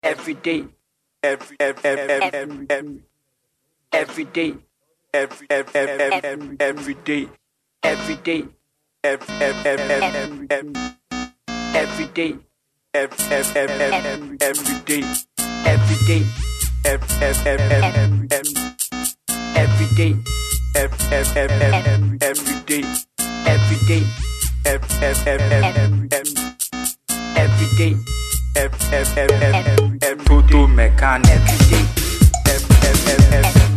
every day, every day, every day, every day, every day, every day, every day, every day, every day, every day, every day, every day, Photo mechanic every day,